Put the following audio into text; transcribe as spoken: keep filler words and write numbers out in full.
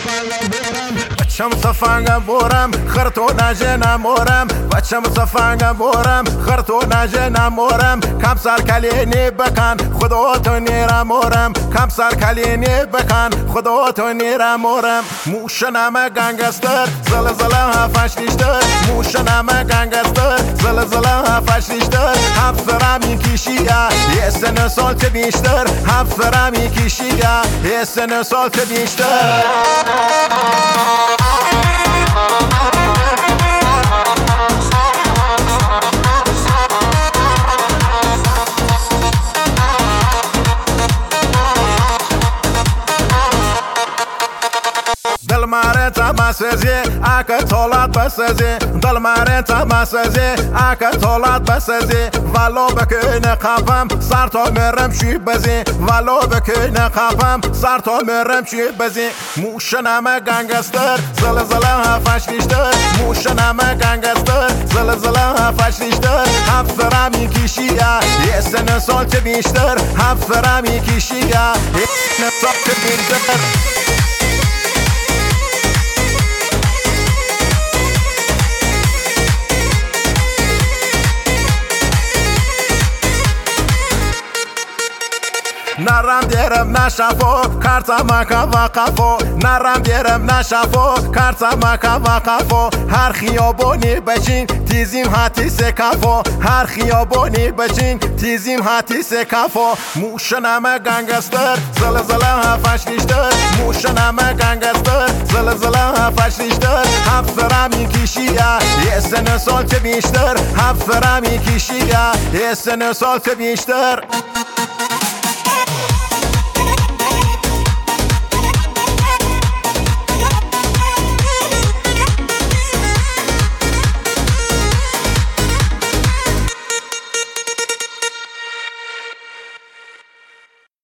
بچم سفنگم بورم خرطو نجه نمورم بچم سفنگم بورم خرطو نجه نمورم کم سر کلینی بکن خدا تو نیرمورم کم سر کلینی بکن خدا تو نیرمورم موشنم گنگستر زلزله هفش نیشتر موشنم گنگستر زلزله هفش نیشتر هفرم این کشیه یه سن سال بیشتر هفرم این کشیه یه سن سال بیشتر دل ماره تمسزی اکه طولت بسزی دل ماره تمسزی اکه طولت بسزی ولو بکنه خفم سر تا مرم شی بزی ولو بکنه خفم سر تا مرم شی بزی موشنم گنگستر زلزله هفش نیشتر موشنم گنگستر زلزله هفش نیشتر هفرم این کشیه یه سن سال که بیشتر هفرم این کشیه یه سن سال که بیشتر نرم دیرم نشفو کارتم که وقفو نرم دیرم نشفو کارتم که وقفو هر خیابونی بچین تیزیم هاتی سکافو هر خیابونی بچین تیزیم هاتی سکافو موشنم گنگستر زلزله هفش نیشتر موشنم گنگستر زلزله هفش نیشتر هفرم این کشیه یه سن سال که بیشتر هفرم این کشیه یه سن سال که بیشتر